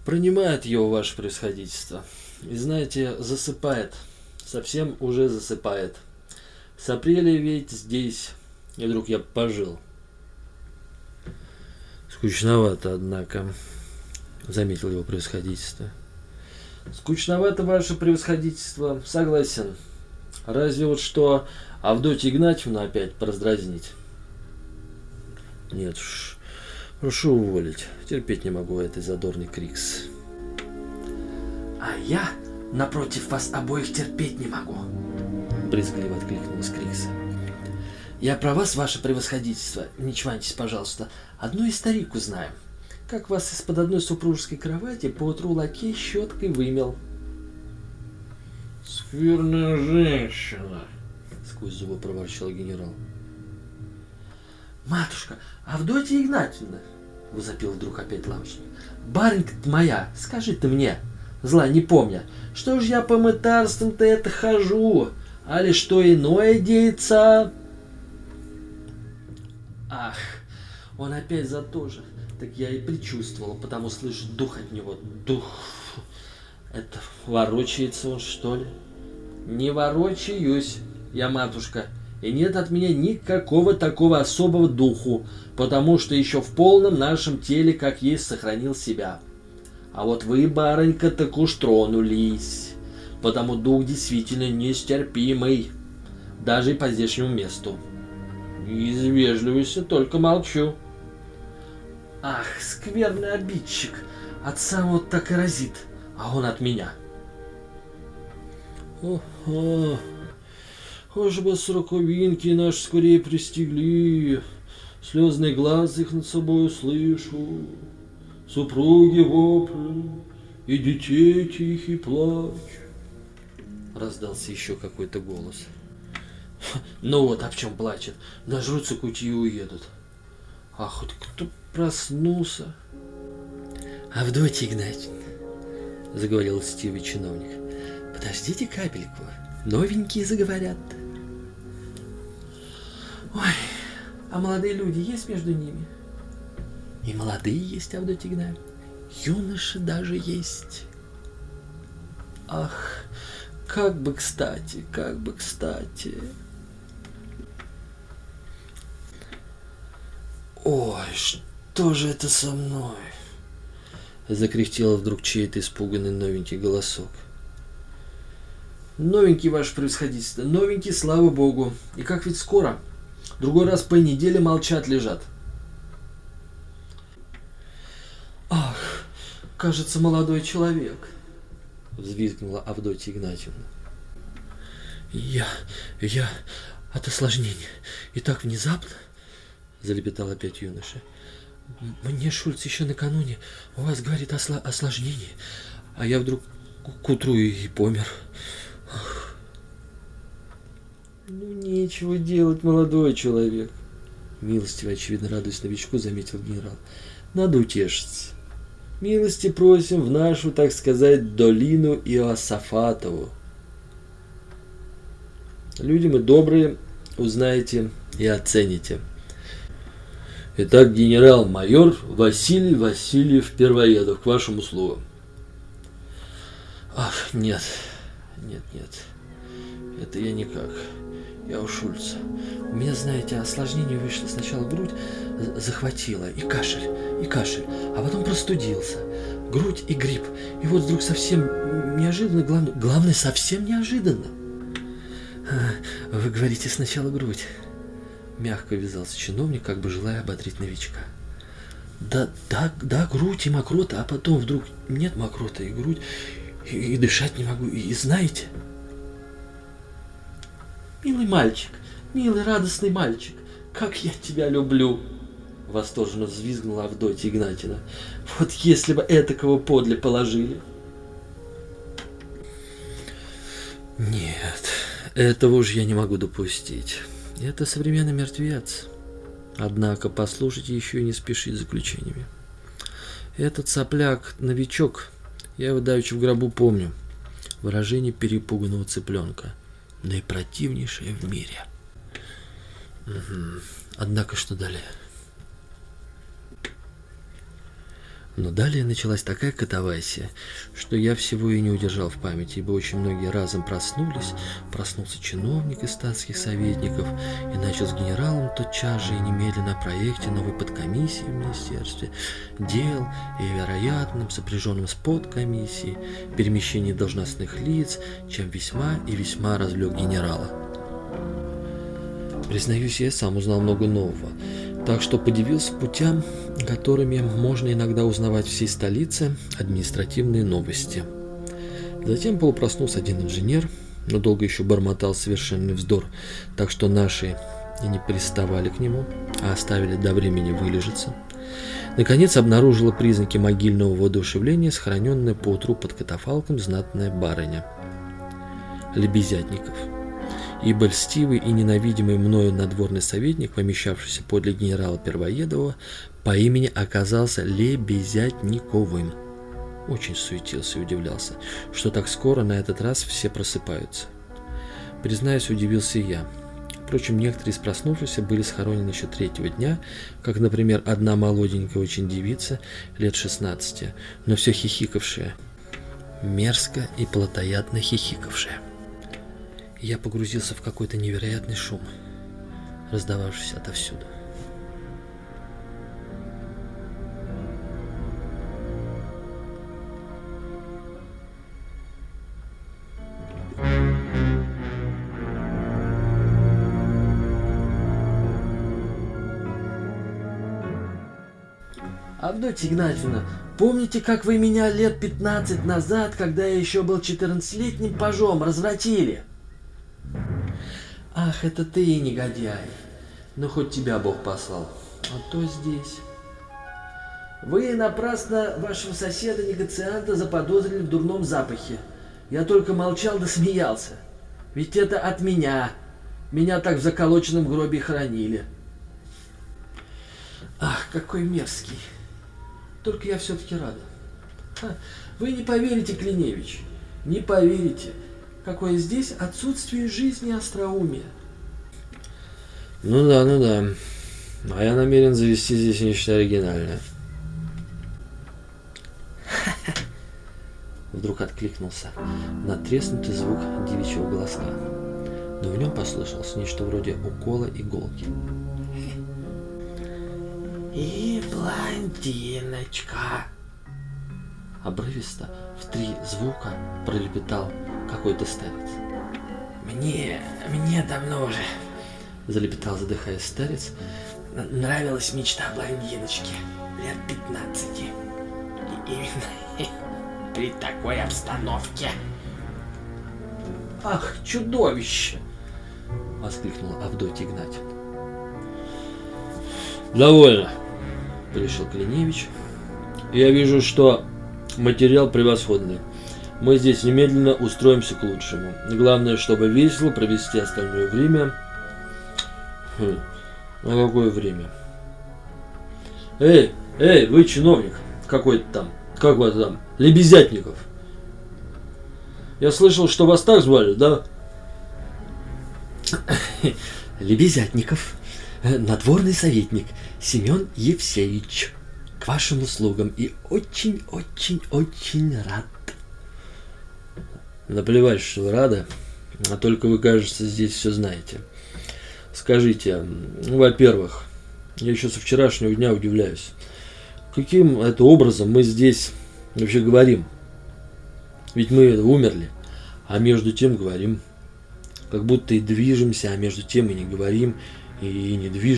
Принимает его ваше превосходительство. И знаете, засыпает. Совсем уже засыпает. С апреля ведь здесь. И вдруг я пожил. Скучновато, однако, заметил его превосходительство. Скучновато, ваше превосходительство, согласен. Разве вот что Авдотью Игнатьевну опять пораздразнить? Нет уж, прошу уволить. Терпеть не могу этой задорный крикс. А я, напротив вас обоих, терпеть не могу, брезгливо откликнулась Крикса. Я про вас, ваше превосходительство, не чваньтесь, пожалуйста, одну историку знаю. Как вас из-под одной супружеской кровати поутру лакей щеткой вымел. Скверная женщина, сквозь зубы проворчал генерал. Матушка, Авдотья Игнатьевна, возопил вдруг опять лавочник. Барынька-то моя, скажи ты мне, зла не помня, что ж я по мытарствам-то это хожу, али что иное деется? Ах, он опять за то же. Так я и предчувствовал, потому слышу дух от него. Дух. Это ворочается он, что ли? Не ворочаюсь я, матушка. И нет от меня никакого такого особого духу, потому что еще в полном нашем теле, как есть, сохранил себя. А вот вы, барынька, так уж тронулись, потому дух действительно нестерпимый, даже и по здешнему месту. Из вежливости только молчу. Ах, скверный обидчик, от самого так и разит, а он от меня. Ого, хоть бы сроковинки наши скорее пристегли, слезный глаз их над собой слышу, супруги вопли и детей тихий плач. Раздался еще какой-то голос. Ну вот, об чем плачет, нажрутся кути и уедут. А хоть кто проснулся. Авдотья Игнатьевна, заговорил льстивый чиновник, подождите капельку, новенькие заговорят. Ой, а молодые люди есть между ними? И молодые есть, Авдотья Игнатьевна, юноши даже есть. Ах, как бы кстати, как бы кстати. Ой, что же это со мной? Закряхтел вдруг чей-то испуганный новенький голосок. Новенький, ваше превосходительство, новенький, слава богу. И как ведь скоро? Другой раз по неделе молчат лежат. Ах, кажется, молодой человек, взвизгнула Авдотья Игнатьевна. Я от осложнения. И так внезапно, залепетал опять юноша. Мне Шульц еще накануне у вас говорит о осложнении, а я вдруг к утру и помер. Ну, нечего делать, молодой человек. Милостиво, очевидно, радуясь новичку, заметил генерал. Надо утешиться. Милости просим в нашу, так сказать, долину Иосафатову. Люди мы добрые, узнаете и оцените. Итак, генерал-майор Василий Васильев Первоедов, к вашим услугам. Ах, нет, это я никак. Я у Шульца. У меня, знаете, осложнение вышло. Сначала грудь захватила, и кашель, а потом простудился. Грудь и грипп. И вот вдруг совсем неожиданно, главное, совсем неожиданно. Вы говорите, сначала грудь. Мягко вязался чиновник, как бы желая ободрить новичка. Да, грудь и мокрота, а потом вдруг нет мокроты и грудь, и дышать не могу, и знаете... Милый мальчик, милый радостный мальчик, как я тебя люблю! Восторженно взвизгнула Авдотья Игнатьевна. Вот если бы этакого подле положили. Нет, этого уж я не могу допустить. Это современный мертвец. Однако послушайте еще и не спешить с заключениями. Этот сопляк новичок, я его давеча в гробу помню. Выражение перепуганного цыпленка. Наипротивнейшее в мире. Однако что далее? Но далее началась такая катавасия, что я всего и не удержал в памяти, ибо очень многие разом проснулись. Проснулся чиновник из статских советников и начал с генералом тотчас же и немедленно о проекте новой подкомиссии в Министерстве дел и вероятном, сопряженном с подкомиссией, перемещении должностных лиц, чем весьма и весьма развлек генерала. Признаюсь, я сам узнал много нового, так что подивился путям, которыми можно иногда узнавать в всей столице административные новости. Затем полупроснулся один инженер, но долго еще бормотал совершенный вздор, так что наши и не приставали к нему, а оставили до времени вылежаться. Наконец обнаружила признаки могильного воодушевления, сохраненная поутру под катафалком знатная барыня Лебезятников. Ибо льстивый и ненавидимый мною надворный советник, помещавшийся подле генерала Первоедова, по имени оказался Лебезятниковым. Очень суетился и удивлялся, что так скоро на этот раз все просыпаются. Признаюсь, удивился и я. Впрочем, некоторые из проснувшихся были схоронены еще третьего дня, как, например, одна молоденькая очень девица, лет 16, но все хихикавшая, мерзко и плотоядно хихикавшая. Я погрузился в какой-то невероятный шум, раздававшийся отовсюду. Авдотья Игнатьевна, помните, как вы меня лет 15 назад, когда я еще был 14-летним пажом, развратили? Ах, это ты, негодяй. Ну, хоть тебя Бог послал. А то здесь. Вы напрасно вашего соседа-негацианта заподозрили в дурном запахе. Я только молчал да смеялся. Ведь это от меня. Меня так в заколоченном гробе хоронили. Ах, какой мерзкий. Только я все-таки рада. Вы не поверите, Клиневич, не поверите, какое здесь отсутствие жизни и остроумия. Ну да. А я намерен завести здесь нечто оригинальное. Вдруг откликнулся надтреснутый звук девичьего голоска, но в нем послышалось нечто вроде укола иголки. И блондиночка. Обрывисто в 3 звука пролепетал какой-то старец. Мне давно уже, залепетал, задыхаясь, старец. Нравилась мечта блондиночки лет 15. И именно при такой обстановке. Ах, чудовище! Воскликнула Авдотья Игнатьевна. Довольно, решил Клиневич. Я вижу, что материал превосходный. Мы здесь немедленно устроимся к лучшему. Главное, чтобы весело провести остальное время. А какое время? Эй, вы чиновник какой-то там. Как вас там? Лебезятников. Я слышал, что вас так звали, да? Лебезятников. Надворный советник Семен Евсеевич. К вашим услугам и очень рад. Наплевать, что вы рады, а только вы, кажется, здесь все знаете. Скажите, во-первых, я еще со вчерашнего дня удивляюсь, каким это образом мы здесь вообще говорим? Ведь мы умерли, а между тем говорим. Как будто и движемся, а между тем и не говорим, и не движемся.